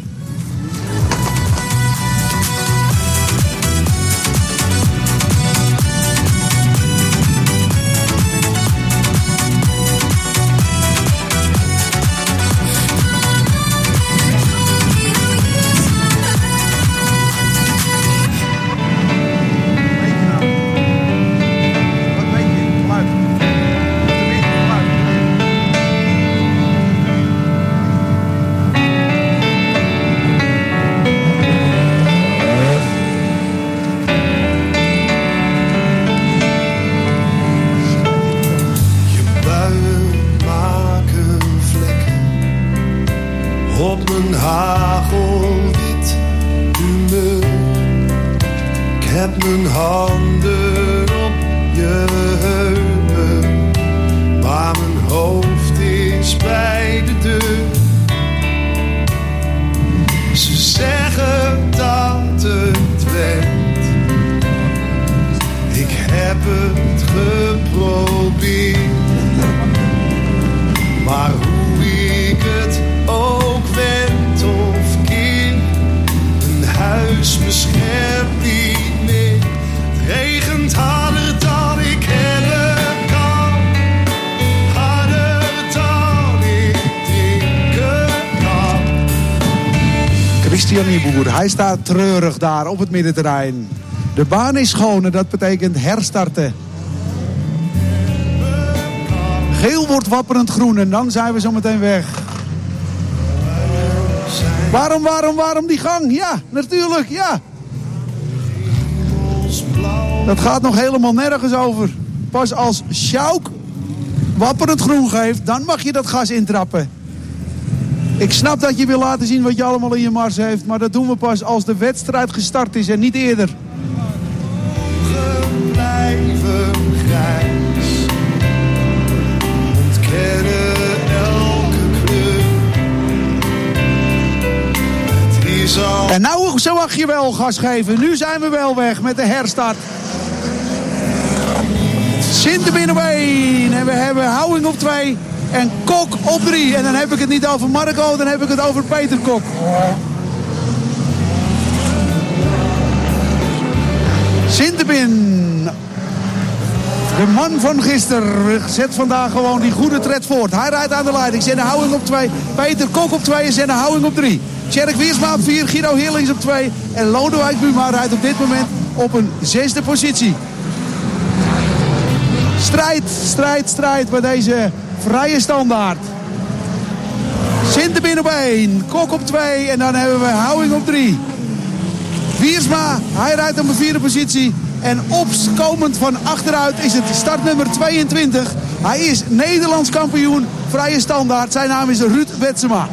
heb mijn handen op je heupen, maar mijn hoofd is bij de deur. Ze zeggen dat het werkt, ik heb het geprobeerd. Maar hoe ik het ook wend of keer, een huis beschermt niet meer. Het regent harder dan ik hebben kan, harder dan ik drinken kan.
Christian Nieboer, hij staat treurig daar op het middenterrein. De baan is schoon en dat betekent herstarten. Geel wordt wapperend groen en dan zijn we zo meteen weg. Waarom die gang? Ja, natuurlijk, ja. Dat gaat nog helemaal nergens over. Pas als Sjouk wapperend groen geeft, dan mag je dat gas intrappen. Ik snap dat je wil laten zien wat je allemaal in je mars heeft, maar dat doen we pas als de wedstrijd gestart is en niet eerder.
Blijven grijs, ontkennen elke kleur. Het is al...
En nou zo mag je wel gas geven. Nu zijn we wel weg met de herstart. Sinterbin op 1 en we hebben Houwing op 2 en Kok op 3. En dan heb ik het niet over Marco, dan heb ik het over Peter Kok. Sinterbin, de man van gisteren, zet vandaag gewoon die goede tred voort. Hij rijdt aan de leiding. Senne Houwing op 2, Peter Kok op 2 en Senne Houwing op 3. Tjerk Wiersma op 4, Guido Heerlings op 2 en Lodewijk Buma rijdt op dit moment op een 6e positie. Strijd bij deze vrije standaard. Sinterbin op 1, Kok op 2 en dan hebben we Houwing op 3. Wiersma, hij rijdt op een 4e positie. En opkomend van achteruit is het startnummer 22. Hij is Nederlands kampioen vrije standaard. Zijn naam is Ruud Wetsema.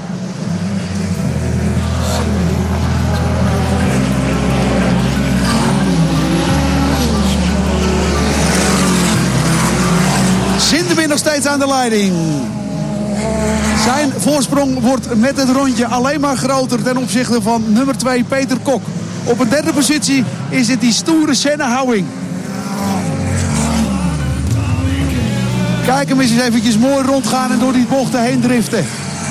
Sinterbin nog steeds aan de leiding. Zijn voorsprong wordt met het rondje alleen maar groter ten opzichte van nummer 2 Peter Kok. Op een 3e positie is het die stoere Senne Houwing. Kijk hem eens eventjes mooi rondgaan en door die bochten heen driften.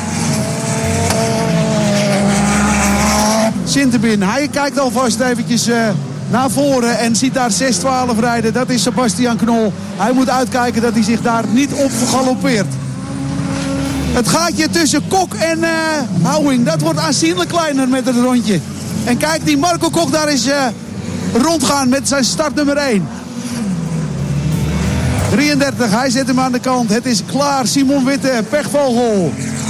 Sinterbin, hij kijkt alvast eventjes naar voren en ziet daar 6-12 rijden. Dat is Sebastian Knol. Hij moet uitkijken dat hij zich daar niet op galoppeert. Het gaatje tussen Kok en Houwing, dat wordt aanzienlijk kleiner met het rondje. En kijk, die Marco Kok daar is rondgaan met zijn startnummer 1. 33, hij zet hem aan de kant. Het is klaar, Simon Witte, pechvogel.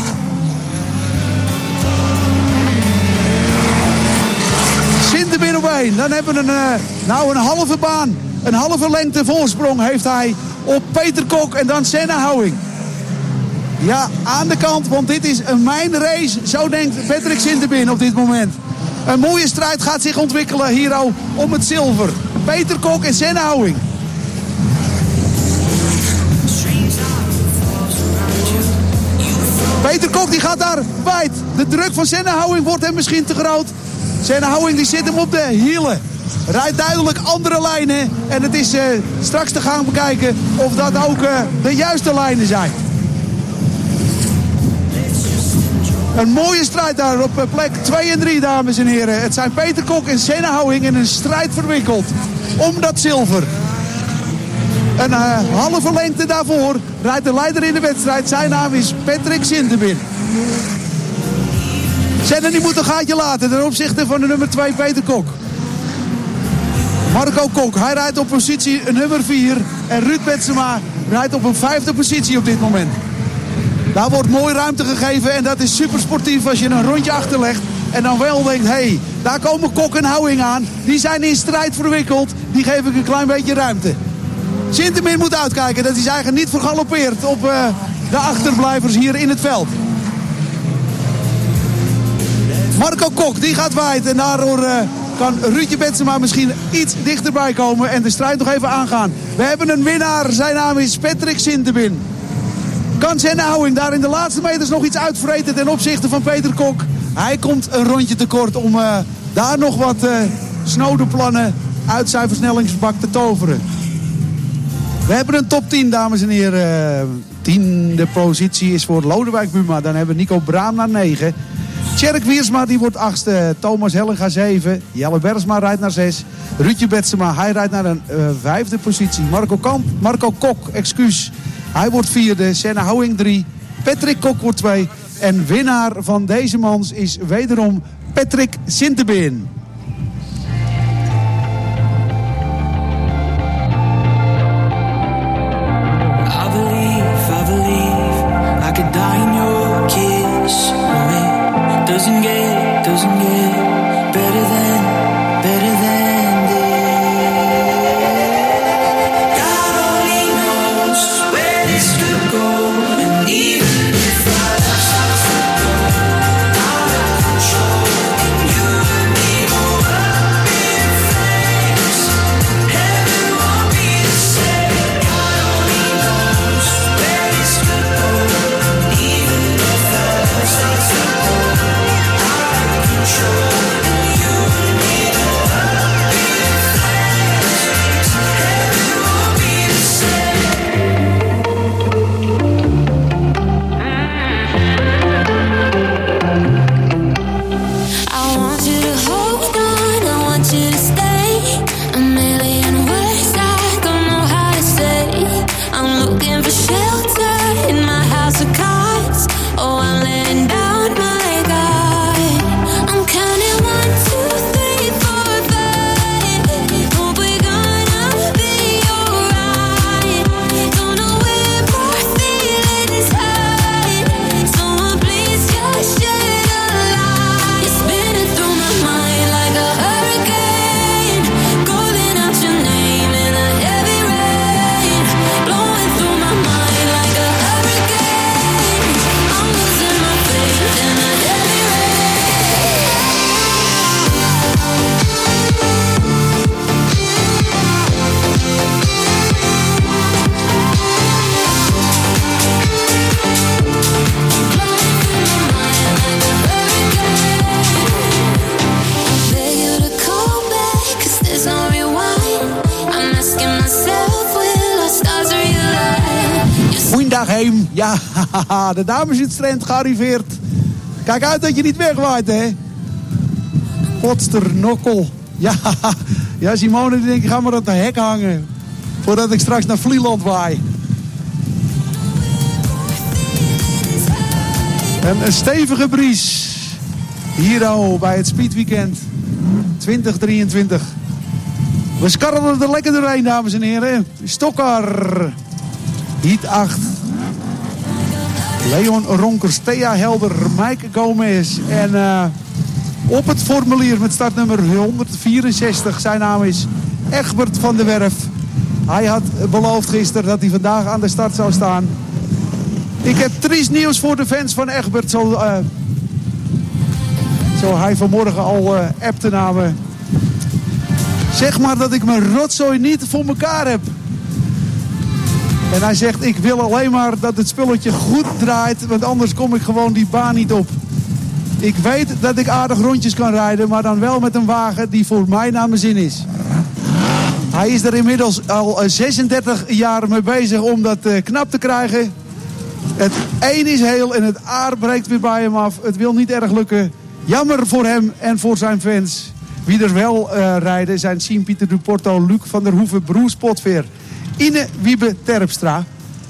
Sinterbin op 1. Dan hebben we een halve baan. Een halve lengte voorsprong heeft hij op Peter Kok en dan Senne Houwing. Ja, aan de kant, want dit is een mijnrace. Zo denkt Patrick Sinterbin op dit moment. Een mooie strijd gaat zich ontwikkelen hier om het zilver. Peter Kok en Senne Houwing. Peter Kok die gaat daar wijd. De druk van Senne Houwing wordt hem misschien te groot. Senne Houwing die zit hem op de hielen. Rijdt duidelijk andere lijnen. En het is straks te gaan bekijken of dat ook de juiste lijnen zijn. Een mooie strijd daar op plek 2 en 3, dames en heren. Het zijn Peter Kok en Senne Houwing in een strijd verwikkeld om dat zilver. Een halve lengte daarvoor rijdt de leider in de wedstrijd. Zijn naam is Patrick Sinterbin. Senne die moet een gaatje laten ten opzichte van de nummer 2 Peter Kok. Marco Kok, hij rijdt op positie nummer 4. En Ruud Wetsema rijdt op een 5e positie op dit moment. Daar wordt mooi ruimte gegeven en dat is super sportief als je een rondje achterlegt. En dan wel denkt, hé, daar komen Kok en Houwing aan. Die zijn in strijd verwikkeld, die geef ik een klein beetje ruimte. Sinterbin moet uitkijken dat hij zich eigenlijk niet vergaloppeert op de achterblijvers hier in het veld. Marco Kok, die gaat wijd en daardoor kan Ruudje Betsema misschien iets dichterbij komen en de strijd nog even aangaan. We hebben een winnaar. Zijn naam is Patrick Sinterbin. Kan Senne Houwing daar in de laatste meters nog iets uitvreten ten opzichte van Peter Kok? Hij komt een rondje tekort om daar nog wat snode plannen uit zijn versnellingsbak te toveren. We hebben een top 10, dames en heren. 10e positie is voor Lodewijk Buma. Dan hebben we Nico Braam naar 9. Tjerk Wiersma die wordt 8e. Thomas Hellinga 7. Jelle Bergsma rijdt naar 6. Ruudje Betsema, hij rijdt naar een 5e positie. Marco Kok, excuus. Hij wordt 4e. Senne Houwing 3. Patrick Kok wordt 2. En winnaar van deze mans is wederom Patrick Sinterbin.
Doesn't get better than this. God only knows where this could go, and even if our love starts to go out of control, and you and me go up in flames, heaven won't be the same. God only knows where this could go, and even if our love starts to go.
Ja, de damesjutstrend gearriveerd. Kijk uit dat je niet wegwaait, hè. Potsternokkel. Ja, Simone die denkt, ik ga maar op de hek hangen. Voordat ik straks naar Vlieland waai. En een stevige bries. Hier al bij het Speedweekend 2023. We skarrelen er lekker doorheen, dames en heren. Stokkar. Heat 8. Leon Ronkers, Thea Helder, Maaike Gomez. En op het formulier met startnummer 164. Zijn naam is Egbert van der Werf. Hij had beloofd gisteren dat hij vandaag aan de start zou staan. Ik heb triest nieuws voor de fans van Egbert. Zo hij vanmorgen al appte naar me. Zeg maar dat ik mijn rotzooi niet voor elkaar heb. En hij zegt, ik wil alleen maar dat het spulletje goed draait, want anders kom ik gewoon die baan niet op. Ik weet dat ik aardig rondjes kan rijden, maar dan wel met een wagen die voor mij naar mijn zin is. Hij is er inmiddels al 36 jaar mee bezig om dat knap te krijgen. Het een is heel en het aar breekt weer bij hem af. Het wil niet erg lukken. Jammer voor hem en voor zijn fans. Wie er wel rijden zijn Sien-Pieter du Porto, Luc van der Hoeven, Broes Potveer. Ine Wiebe Terpstra.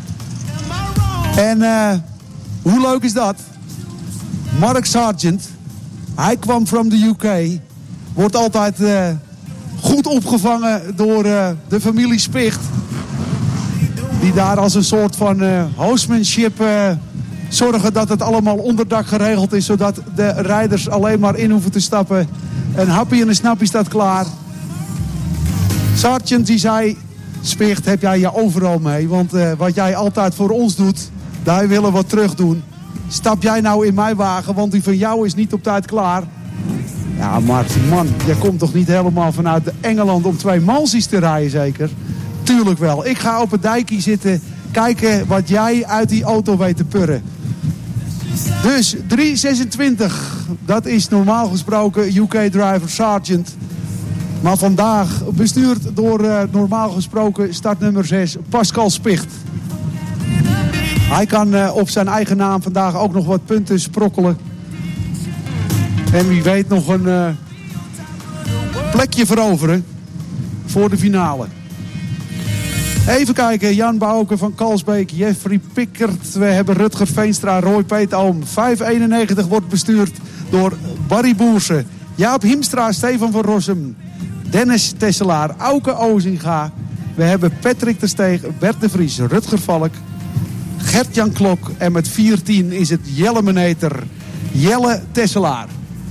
En hoe leuk is dat? Mark Sargent. Hij kwam from the UK. Wordt altijd goed opgevangen door de familie Spicht. Die daar als een soort van housemanship zorgen dat het allemaal onderdak geregeld is. Zodat de rijders alleen maar in hoeven te stappen. Een hapje en een snapje staat klaar. Sargent die zei... Spicht, heb jij je overal mee? Want wat jij altijd voor ons doet, daar willen we wat terug doen. Stap jij nou in mijn wagen, want die van jou is niet op tijd klaar. Ja, maar man, jij komt toch niet helemaal vanuit Engeland om 2 Malsies te rijden, zeker? Tuurlijk wel. Ik ga op het dijkje zitten, kijken wat jij uit die auto weet te purren. Dus 3.26, dat is normaal gesproken UK-driver Sargent. Maar vandaag bestuurd door normaal gesproken startnummer 6, Pascal Spicht. Hij kan op zijn eigen naam vandaag ook nog wat punten sprokkelen. En wie weet nog een plekje veroveren voor de finale. Even kijken, Jan Bouke van Kalsbeek, Jeffrey Pickert. We hebben Rutger Veenstra, Roy Peetoom. 591 wordt bestuurd door Barry Boersen. Jaap Hiemstra, Stefan van Rossum. Dennis Tesselaar, Auke Ozinga. We hebben Patrick de Steeg, Bert de Vries, Rutger Valk. Gert-Jan Klok. En met 4-10 is het Jelle Meneter, Jelle Tesselaar.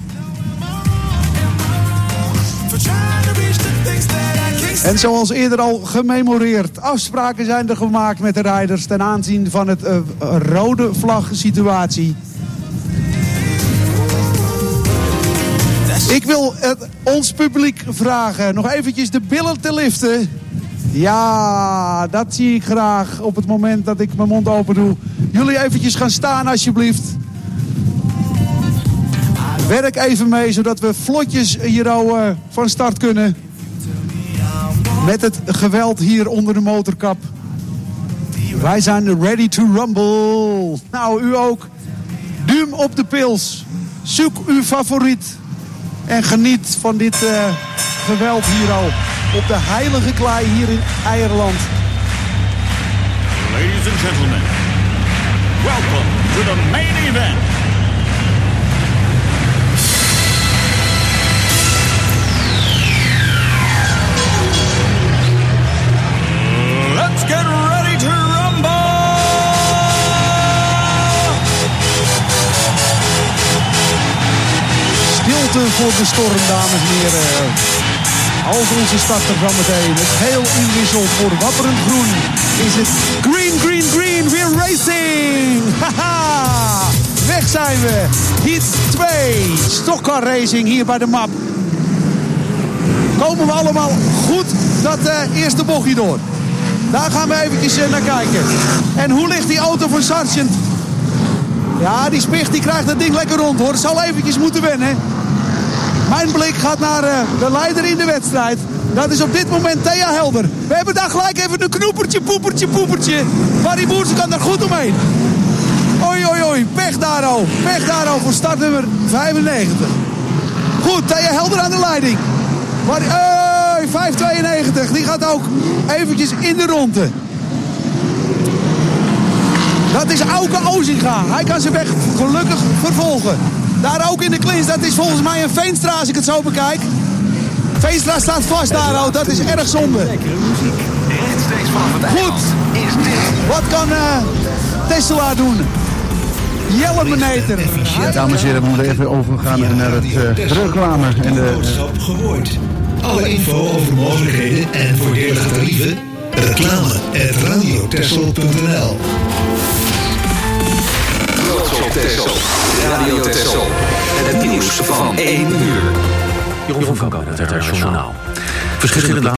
En zoals eerder al gememoreerd, afspraken zijn er gemaakt met de rijders ten aanzien van het rode vlag situatie. Ik wil ons publiek vragen nog eventjes de billen te liften. Ja, dat zie ik graag op het moment dat ik mijn mond open doe. Jullie eventjes gaan staan alsjeblieft. Werk even mee, zodat we vlotjes hier al van start kunnen. Met het geweld hier onder de motorkap. Wij zijn ready to rumble. Nou, u ook. Duim op de pils. Zoek uw favoriet. En geniet van dit geweld hier al. Op de heilige klei hier in Eierland.
Ladies and gentlemen, welcome to the main event. Let's get ready to rumble!
Stilte voor de storm, dames en heren. Als onze starter van meteen het geel inwisselt voor wapperend groen, is het green, green, green, we're racing! Haha! Weg zijn we! Heat 2, Stockcar Racing hier bij de MAP. Komen we allemaal goed dat eerste bochtje door. Daar gaan we eventjes naar kijken. En hoe ligt die auto van Sargent? Ja, die Spicht die krijgt dat ding lekker rond, hoor. Zal eventjes moeten wennen. Mijn blik gaat naar de leider in de wedstrijd. Dat is op dit moment Thea Helder. We hebben daar gelijk even een knoepertje, poepertje. Barry Boersen kan daar goed omheen. Oei, oei, oei. Pech daar voor startnummer 95. Goed, Thea Helder aan de leiding. Barry, 592. Die gaat ook eventjes in de ronde. Dat is Auke Ozinga. Hij kan zijn weg gelukkig vervolgen. Daar ook in de clinch, dat is volgens mij een Veenstra als ik het zo bekijk. Veenstra staat vast daar, dat is erg zonde. Goed, wat kan Tesselaar doen? Jelle Meneter.
Dames en heren, we moeten even overgaan naar het reclame. En de
gehoord. Alle info over mogelijkheden en voordelige tarieven. Reclame@radiotessel.nl.
Texel. Radio Texel. Het nieuws van 1 uur.
Jeroen van Koot, het Journaal. Verschillende